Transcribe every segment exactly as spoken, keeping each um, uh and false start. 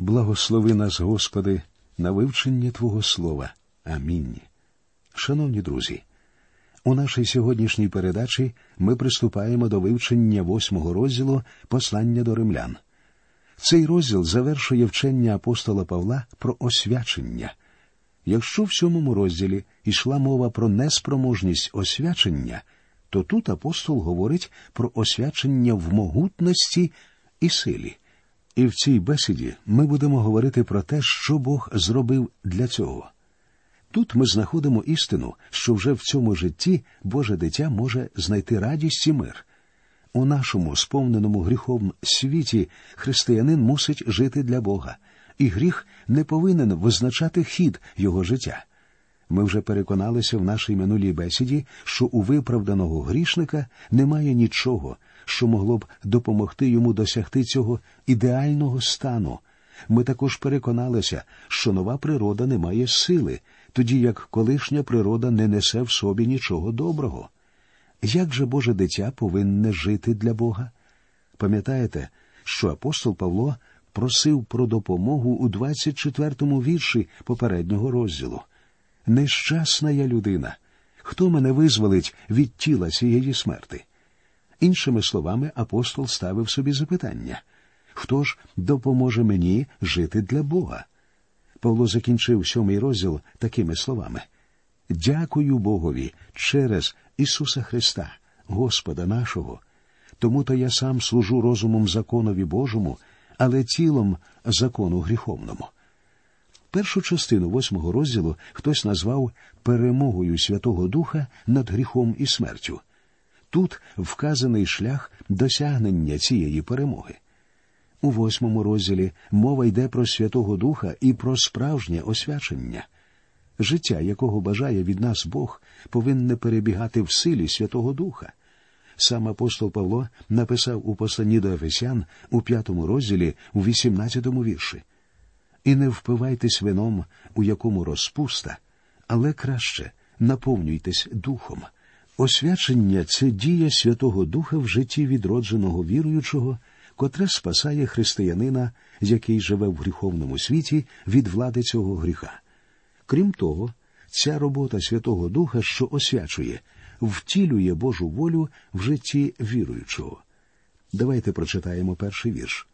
Благослови нас, Господи, на вивчення Твого Слова. Амінь. Шановні друзі, у нашій сьогоднішній передачі ми приступаємо до вивчення восьмого розділу «Послання до римлян». Цей розділ завершує вчення апостола Павла про освячення. Якщо в сьомому розділі йшла мова про неспроможність освячення, то тут апостол говорить про освячення в могутності і силі. І в цій бесіді ми будемо говорити про те, що Бог зробив для цього. Тут ми знаходимо істину, що вже в цьому житті Боже дитя може знайти радість і мир. У нашому сповненому гріхом світі християнин мусить жити для Бога, і гріх не повинен визначати хід його життя. Ми вже переконалися в нашій минулій бесіді, що у виправданого грішника немає нічого, що могло б допомогти йому досягти цього ідеального стану. Ми також переконалися, що нова природа не має сили, тоді як колишня природа не несе в собі нічого доброго. Як же Боже дитя повинне жити для Бога? Пам'ятаєте, що апостол Павло просив про допомогу у двадцять четвертому вірші попереднього розділу. «Нещасна я людина! Хто мене визволить від тіла цієї смерти?» Іншими словами, апостол ставив собі запитання: «Хто ж допоможе мені жити для Бога?» Павло закінчив сьомий розділ такими словами: «Дякую Богові через Ісуса Христа, Господа нашого. Тому-то я сам служу розумом законові Божому, але тілом закону гріховному». Першу частину восьмого розділу хтось назвав перемогою Святого Духа над гріхом і смертю. Тут вказаний шлях досягнення цієї перемоги. У восьмому розділі мова йде про Святого Духа і про справжнє освячення. Життя, якого бажає від нас Бог, повинне перебігати в силі Святого Духа. Сам апостол Павло написав у посланні до Ефесян у п'ятому розділі у вісімнадцятому вірші: «І не впивайтесь вином, у якому розпуста, але краще наповнюйтесь Духом». Освячення – це дія Святого Духа в житті відродженого віруючого, котре спасає християнина, який живе в гріховному світі, від влади цього гріха. Крім того, ця робота Святого Духа, що освячує, втілює Божу волю в житті віруючого. Давайте прочитаємо перший вірш.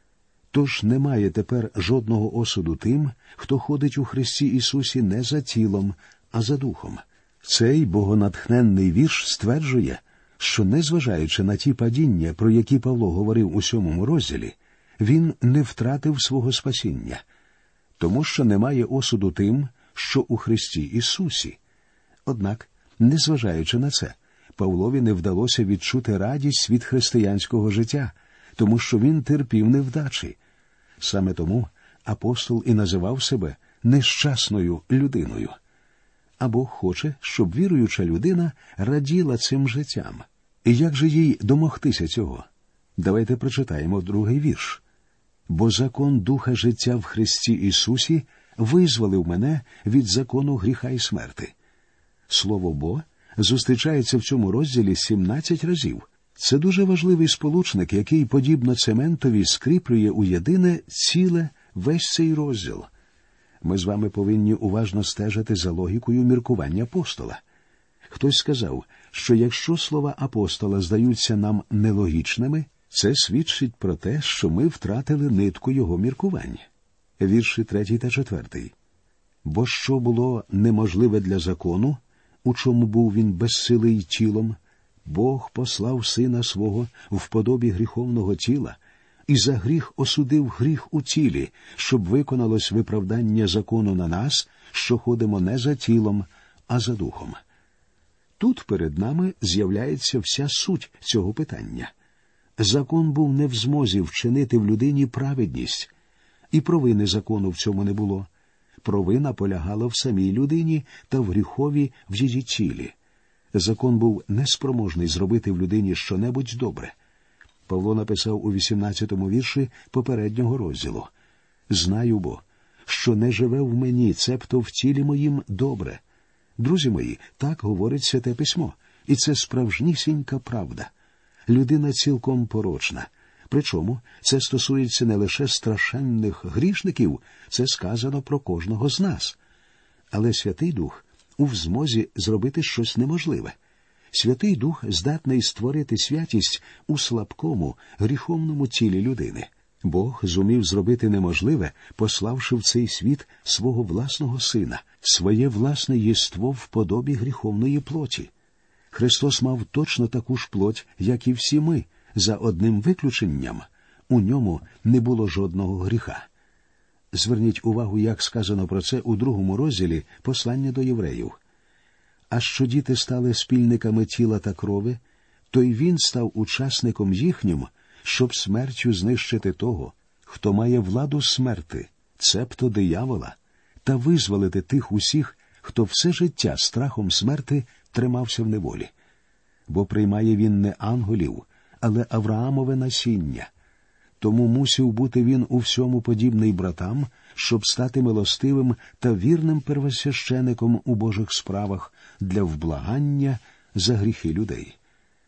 «Тож немає тепер жодного осуду тим, хто ходить у Христі Ісусі не за тілом, а за духом». Цей богонатхненний вірш стверджує, що, незважаючи на ті падіння, про які Павло говорив у сьомому розділі, він не втратив свого спасіння, тому що немає осуду тим, що у Христі Ісусі. Однак, незважаючи на це, Павлові не вдалося відчути радість від християнського життя, тому що він терпів невдачі. Саме тому апостол і називав себе нещасною людиною. А Бог хоче, щоб віруюча людина раділа цим життям. І як же їй домогтися цього? Давайте прочитаємо другий вірш. «Бо закон Духа життя в Христі Ісусі визволив мене від закону гріха і смерти». Слово «бо» зустрічається в цьому розділі сімнадцять разів. Це дуже важливий сполучник, який, подібно цементові, скріплює у єдине ціле весь цей розділ. Ми з вами повинні уважно стежити за логікою міркування апостола. Хтось сказав, що якщо слова апостола здаються нам нелогічними, це свідчить про те, що ми втратили нитку його міркувань. Вірші третій та четвертий. «Бо що було неможливе для закону, у чому був він безсилий тілом, Бог послав Сина Свого в подобі гріховного тіла, і за гріх осудив гріх у тілі, щоб виконалось виправдання закону на нас, що ходимо не за тілом, а за духом». Тут перед нами з'являється вся суть цього питання. Закон був не в змозі вчинити в людині праведність, і провини закону в цьому не було. Провина полягала в самій людині та в гріхові в її тілі. Закон був неспроможний зробити в людині щонебудь добре. Павло написав у вісімнадцятому вірші попереднього розділу: «Знаю бо, що не живе в мені, цебто в тілі моїм добре». Друзі мої, так говорить Святе Письмо, і це справжнісінька правда. Людина цілком порочна. Причому це стосується не лише страшенних грішників, це сказано про кожного з нас. Але Святий Дух у змозі зробити щось неможливе. Святий Дух здатний створити святість у слабкому, гріховному тілі людини. Бог зумів зробити неможливе, пославши в цей світ свого власного Сина, своє власне єство в подобі гріховної плоті. Христос мав точно таку ж плоть, як і всі ми, за одним виключенням – у ньому не було жодного гріха. Зверніть увагу, як сказано про це у другому розділі послання до євреїв. «А що діти стали спільниками тіла та крови, то й він став учасником їхнім, щоб смертю знищити того, хто має владу смерти, цебто диявола, та визволити тих усіх, хто все життя страхом смерти тримався в неволі. Бо приймає він не ангелів, але Авраамове насіння. Тому мусив бути він у всьому подібний братам, щоб стати милостивим та вірним первосвящеником у Божих справах для вблагання за гріхи людей».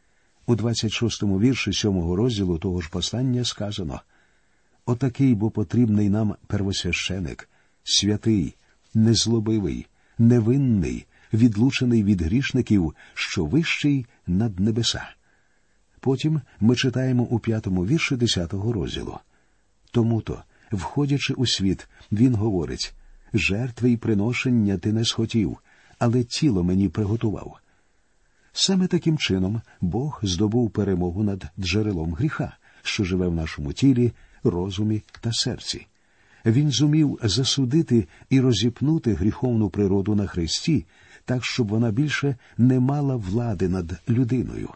У двадцять шостому вірші сьомого розділу того ж послання сказано: «Отакий бо потрібний нам первосвященик, святий, незлобивий, невинний, відлучений від грішників, що вищий над небеса». Потім ми читаємо у п'ятому вірші десятого розділу: «Тому-то, входячи у світ, він говорить: жертви й приношення ти не схотів, але тіло мені приготував». Саме таким чином Бог здобув перемогу над джерелом гріха, що живе в нашому тілі, розумі та серці. Він зумів засудити і розіпнути гріховну природу на Христі, так, щоб вона більше не мала влади над людиною.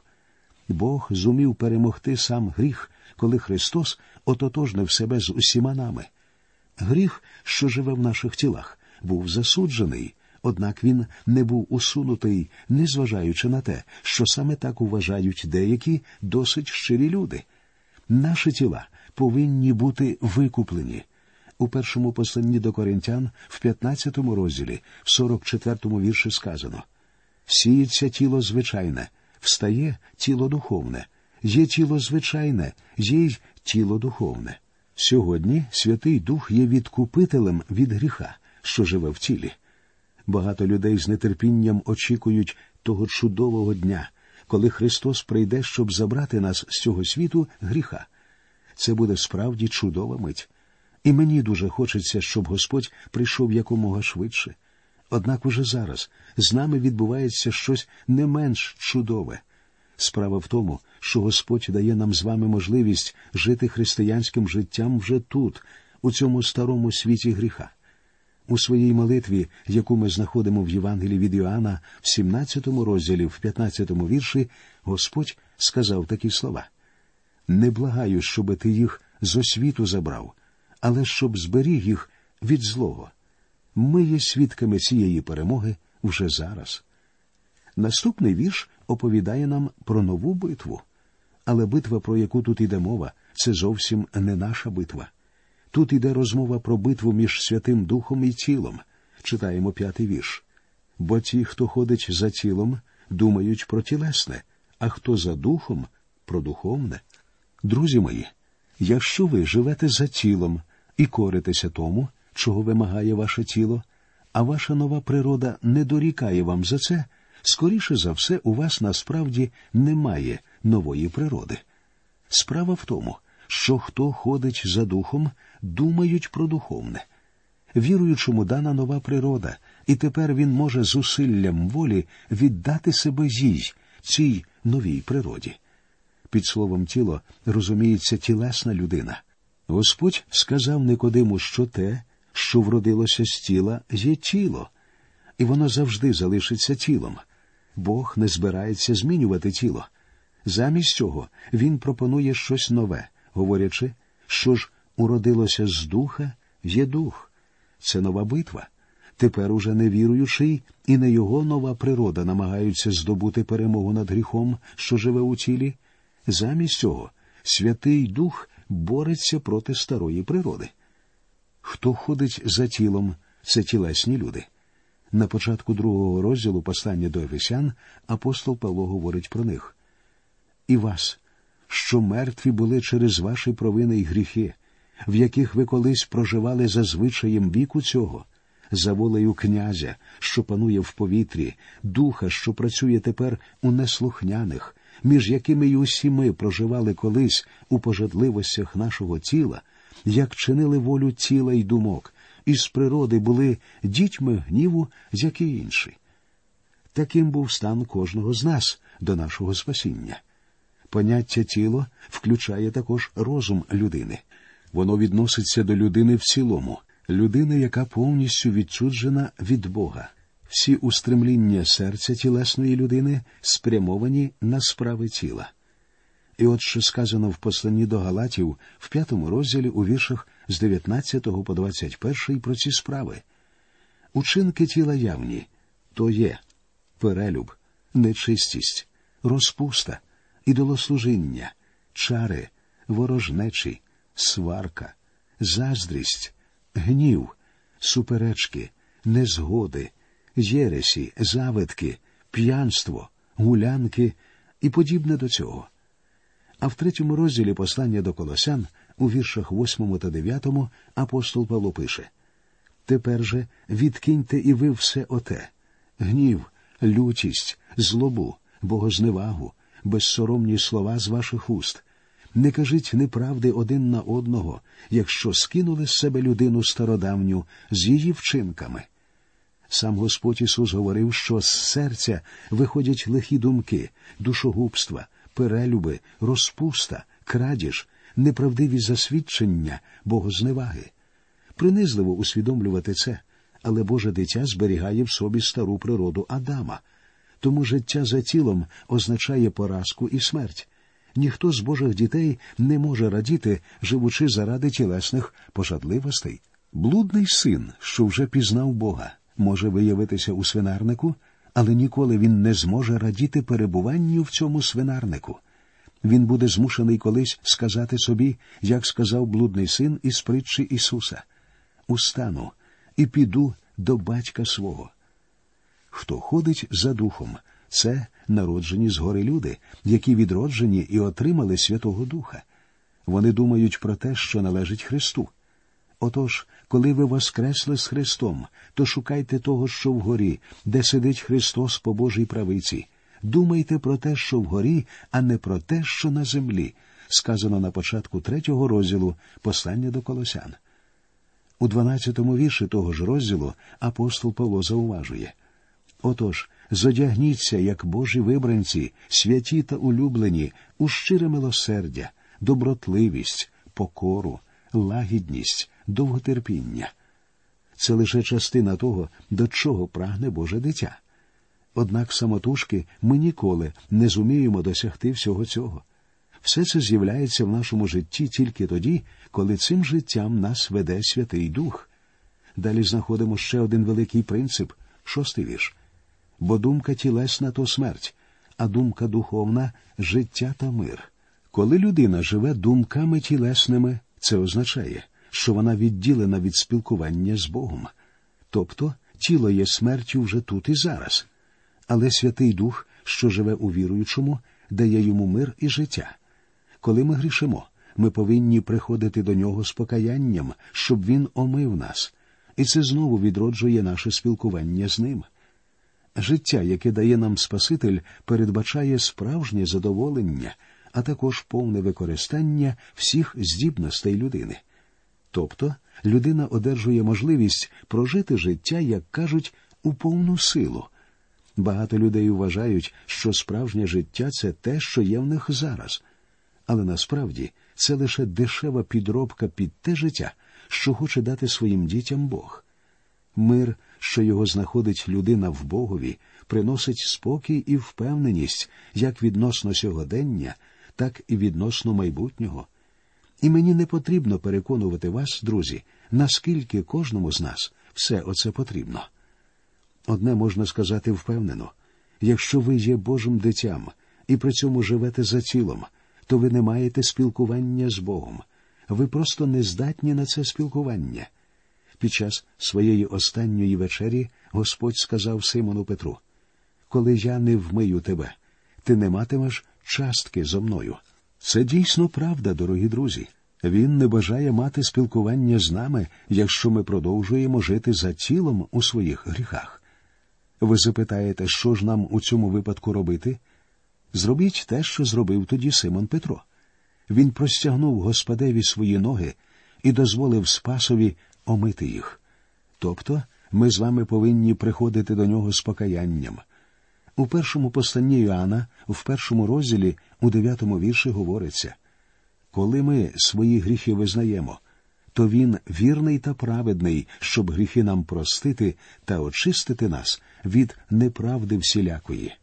Бог зумів перемогти сам гріх, коли Христос ототожнив себе з усіма нами. Гріх, що живе в наших тілах, був засуджений, однак він не був усунутий, незважаючи на те, що саме так вважають деякі досить щирі люди. Наші тіла повинні бути викуплені. У першому посланні до Коринтян, в п'ятнадцятому розділі, в сорок четвертому вірші сказано: «Сіється тіло звичайне, встає тіло духовне, є тіло звичайне, є й тіло духовне». Сьогодні Святий Дух є відкупителем від гріха, що живе в тілі. Багато людей з нетерпінням очікують того чудового дня, коли Христос прийде, щоб забрати нас з цього світу гріха. Це буде справді чудова мить. І мені дуже хочеться, щоб Господь прийшов якомога швидше. Однак уже зараз з нами відбувається щось не менш чудове. Справа в тому, що Господь дає нам з вами можливість жити християнським життям вже тут, у цьому старому світі гріха. У своїй молитві, яку ми знаходимо в Євангелії від Іоанна, в сімнадцятому розділі, в п'ятнадцятому вірші, Господь сказав такі слова: «Не благаю, щоби ти їх з освіту забрав, але щоб зберіг їх від злого». Ми є свідками цієї перемоги вже зараз. Наступний вірш оповідає нам про нову битву. Але битва, про яку тут іде мова, це зовсім не наша битва. Тут іде розмова про битву між Святим Духом і тілом. Читаємо п'ятий вірш. «Бо ті, хто ходить за тілом, думають про тілесне, а хто за духом – про духовне». Друзі мої, якщо ви живете за тілом і коритеся тому, чого вимагає ваше тіло, а ваша нова природа не дорікає вам за це, скоріше за все у вас насправді немає нової природи. Справа в тому, що хто ходить за духом, думають про духовне. Віруючому дана нова природа, і тепер він може зусиллям волі віддати себе їй, цій новій природі. Під словом «тіло» розуміється тілесна людина. Господь сказав Никодиму, що те, що вродилося з тіла, є тіло, і воно завжди залишиться тілом. Бог не збирається змінювати тіло. Замість цього Він пропонує щось нове, говорячи, що ж уродилося з духа, є дух. Це нова битва. Тепер уже не віруючий і не його нова природа намагаються здобути перемогу над гріхом, що живе у тілі. Замість цього Святий Дух бореться проти старої природи. Хто ходить за тілом – це тілесні люди. На початку другого розділу послання до Ефесян апостол Павло говорить про них. «І вас, що мертві були через ваші провини й гріхи, в яких ви колись проживали за звичаєм віку цього, за волею князя, що панує в повітрі, духа, що працює тепер у неслухняних, між якими й усі ми проживали колись у пожадливостях нашого тіла, як чинили волю тіла й думок, і з природи були дітьми гніву, як і інші. Таким був стан кожного з нас до нашого спасіння. Поняття тіло включає також розум людини. Воно відноситься до людини в цілому, людини, яка повністю відчуджена від Бога. Всі устремління серця тілесної людини спрямовані на справи тіла. І от що сказано в посланні до Галатів в п'ятому розділі у віршах з дев'ятнадцятого по двадцять перший про ці справи. Учинки тіла явні – то є перелюб, нечистість, розпуста, ідолослужіння, чари, ворожнечі, сварка, заздрість, гнів, суперечки, незгоди, єресі, завидки, п'янство, гулянки і подібне до цього. А в третьому розділі послання до Колосян, у віршах восьмому та дев'ятому, апостол Павло пише: «Тепер же відкиньте і ви все оте – гнів, лютість, злобу, богозневагу, безсоромні слова з ваших уст. Не кажіть неправди один на одного, якщо скинули з себе людину стародавню з її вчинками». Сам Господь Ісус говорив, що з серця виходять лихі думки, душогубства, перелюби, розпуста, крадіж, неправдиві засвідчення, богозневаги. Принизливо усвідомлювати це, але Боже дитя зберігає в собі стару природу Адама. Тому життя за тілом означає поразку і смерть. Ніхто з Божих дітей не може радіти, живучи заради тілесних пожадливостей. Блудний син, що вже пізнав Бога, може виявитися у свинарнику, але ніколи він не зможе радіти перебуванню в цьому свинарнику. Він буде змушений колись сказати собі, як сказав блудний син із притчі Ісуса: «Устану і піду до батька свого». Хто ходить за духом – це народжені згори люди, які відроджені і отримали Святого Духа. Вони думають про те, що належить Христу. Отож, коли ви воскресли з Христом, то шукайте того, що вгорі, де сидить Христос по Божій правиці. Думайте про те, що вгорі, а не про те, що на землі, сказано на початку третього розділу послання до Колосян. У дванадцятому вірші того ж розділу апостол Павло зауважує: «Отож, зодягніться, як Божі вибранці, святі та улюблені, у щире милосердя, добротливість, покору, лагідність, довготерпіння». Це лише частина того, до чого прагне Боже дитя. Однак самотужки ми ніколи не зуміємо досягти всього цього. Все це з'являється в нашому житті тільки тоді, коли цим життям нас веде Святий Дух. Далі знаходимо ще один великий принцип, шостий вірш. «Бо думка тілесна – то смерть, а думка духовна – життя та мир». Коли людина живе думками тілесними, це означає, що вона відділена від спілкування з Богом. Тобто тіло є смертю вже тут і зараз. Але Святий Дух, що живе у віруючому, дає йому мир і життя. Коли ми грішимо, ми повинні приходити до Нього з покаянням, щоб Він омив нас. І це знову відроджує наше спілкування з Ним. Життя, яке дає нам Спаситель, передбачає справжнє задоволення, а також повне використання всіх здібностей людини. Тобто, людина одержує можливість прожити життя, як кажуть, у повну силу. Багато людей вважають, що справжнє життя – це те, що є в них зараз. Але насправді це лише дешева підробка під те життя, що хоче дати своїм дітям Бог. Мир, що його знаходить людина в Богові, приносить спокій і впевненість як відносно сьогодення, так і відносно майбутнього. І мені не потрібно переконувати вас, друзі, наскільки кожному з нас все оце потрібно. Одне можна сказати впевнено: якщо ви є Божим дитям і при цьому живете за тілом, то ви не маєте спілкування з Богом. Ви просто не здатні на це спілкування. Під час своєї останньої вечері Господь сказав Симону Петру: «Коли я не вмию тебе, ти не матимеш частки зо мною». Це дійсно правда, дорогі друзі. Він не бажає мати спілкування з нами, якщо ми продовжуємо жити за тілом у своїх гріхах. Ви запитаєте, що ж нам у цьому випадку робити? Зробіть те, що зробив тоді Симон Петро. Він простягнув Господеві свої ноги і дозволив Спасові омити їх. Тобто, ми з вами повинні приходити до нього з покаянням. У першому посланні Йоанна, в першому розділі, у дев'ятому вірші говориться: «Коли ми свої гріхи визнаємо, то він вірний та праведний, щоб гріхи нам простити та очистити нас від неправди всілякої».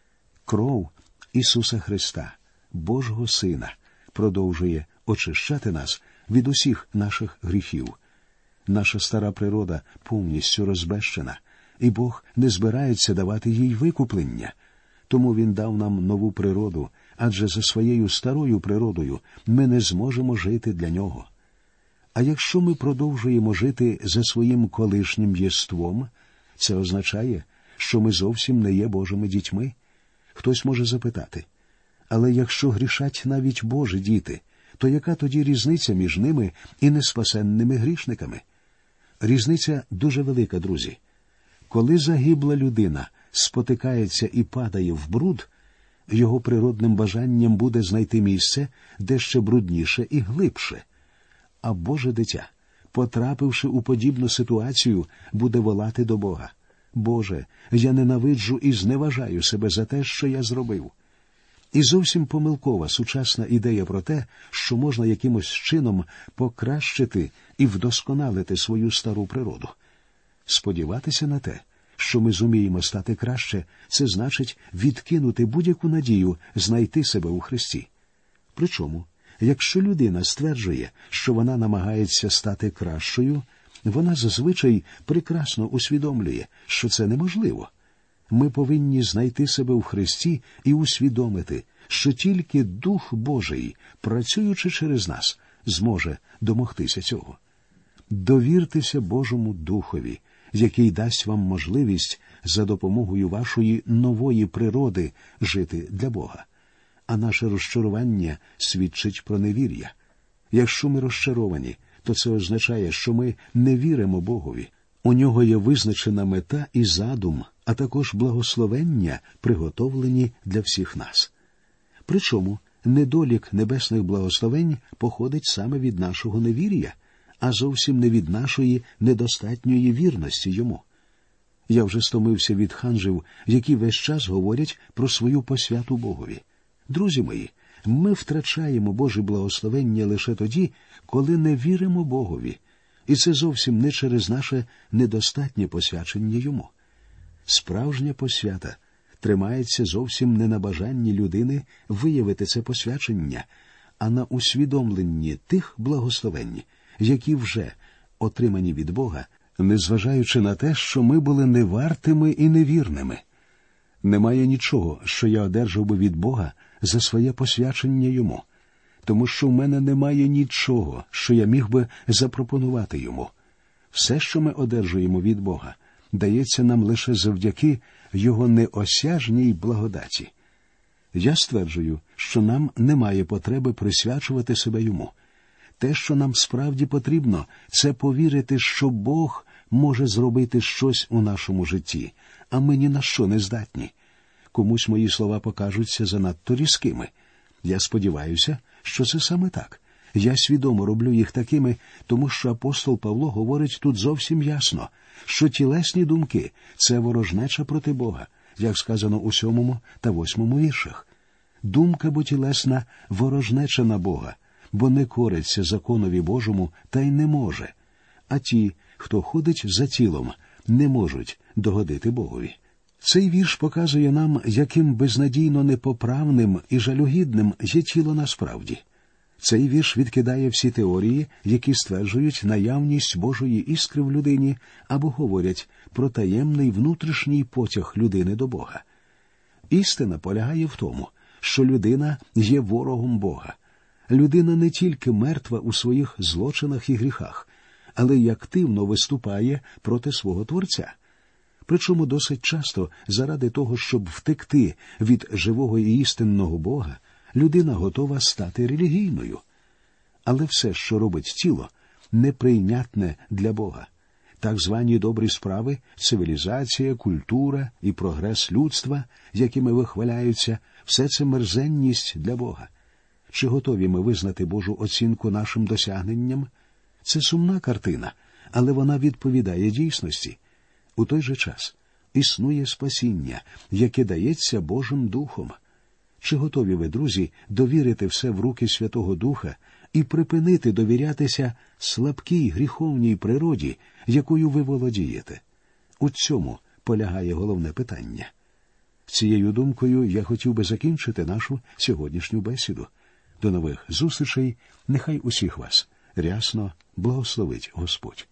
Кров Ісуса Христа, Божого Сина, продовжує очищати нас від усіх наших гріхів. Наша стара природа повністю розбещена, і Бог не збирається давати їй викуплення. Тому Він дав нам нову природу, адже за своєю старою природою ми не зможемо жити для Нього. А якщо ми продовжуємо жити за своїм колишнім єством, це означає, що ми зовсім не є Божими дітьми. Хтось може запитати: але якщо грішать навіть Божі діти, то яка тоді різниця між ними і неспасенними грішниками? Різниця дуже велика, друзі. Коли загибла людина спотикається і падає в бруд, його природним бажанням буде знайти місце, де ще брудніше і глибше. А Боже дитя, потрапивши у подібну ситуацію, буде волати до Бога: «Боже, я ненавиджу і зневажаю себе за те, що я зробив». І зовсім помилкова сучасна ідея про те, що можна якимось чином покращити і вдосконалити свою стару природу. Сподіватися на те, що ми зуміємо стати краще, це значить відкинути будь-яку надію знайти себе у Христі. Причому, якщо людина стверджує, що вона намагається стати кращою, вона зазвичай прекрасно усвідомлює, що це неможливо. Ми повинні знайти себе у Христі і усвідомити, що тільки Дух Божий, працюючи через нас, зможе домогтися цього. Довіртеся Божому Духові, який дасть вам можливість за допомогою вашої нової природи жити для Бога. А наше розчарування свідчить про невір'я. Якщо ми розчаровані, то це означає, що ми не віримо Богові. У нього є визначена мета і задум, а також благословення, приготовлені для всіх нас. Причому недолік небесних благословень походить саме від нашого невір'я, а зовсім не від нашої недостатньої вірності йому. Я вже стомився від ханжів, які весь час говорять про свою посвяту Богові. Друзі мої, ми втрачаємо Божі благословення лише тоді, коли не віримо Богові. І це зовсім не через наше недостатнє посвячення йому. Справжня посвята тримається зовсім не на бажанні людини виявити це посвячення, а на усвідомленні тих благословень, які вже отримані від Бога, незважаючи на те, що ми були невартими і невірними. Немає нічого, що я одержав би від Бога за своє посвячення йому, тому що в мене немає нічого, що я міг би запропонувати йому. Все, що ми одержуємо від Бога, дається нам лише завдяки його неосяжній благодаті. Я стверджую, що нам немає потреби присвячувати себе йому. Те, що нам справді потрібно, це повірити, що Бог може зробити щось у нашому житті, а ми ні на що не здатні. Комусь мої слова покажуться занадто різкими. Я сподіваюся, що це саме так. Я свідомо роблю їх такими, тому що апостол Павло говорить тут зовсім ясно, що тілесні думки – це ворожнеча проти Бога, як сказано у сьомому та восьмому віршах. Думка бо тілесна – ворожнеча на Бога, бо не кориться законові Божому та й не може. А ті, хто ходить за тілом, не можуть догодити Богові. Цей вірш показує нам, яким безнадійно непоправним і жалюгідним є тіло насправді. Цей вірш відкидає всі теорії, які стверджують наявність Божої іскри в людині або говорять про таємний внутрішній потяг людини до Бога. Істина полягає в тому, що людина є ворогом Бога. Людина не тільки мертва у своїх злочинах і гріхах, але й активно виступає проти свого Творця. Причому досить часто заради того, щоб втекти від живого і істинного Бога, людина готова стати релігійною. Але все, що робить тіло, неприйнятне для Бога. Так звані добрі справи, цивілізація, культура і прогрес людства, якими вихваляються, все це мерзенність для Бога. Чи готові ми визнати Божу оцінку нашим досягненням? Це сумна картина, але вона відповідає дійсності. У той же час існує спасіння, яке дається Божим Духом. Чи готові ви, друзі, довірити все в руки Святого Духа і припинити довірятися слабкій гріховній природі, якою ви володієте? У цьому полягає головне питання. Цією думкою я хотів би закінчити нашу сьогоднішню бесіду. До нових зустрічей, нехай усіх вас рясно благословить Господь.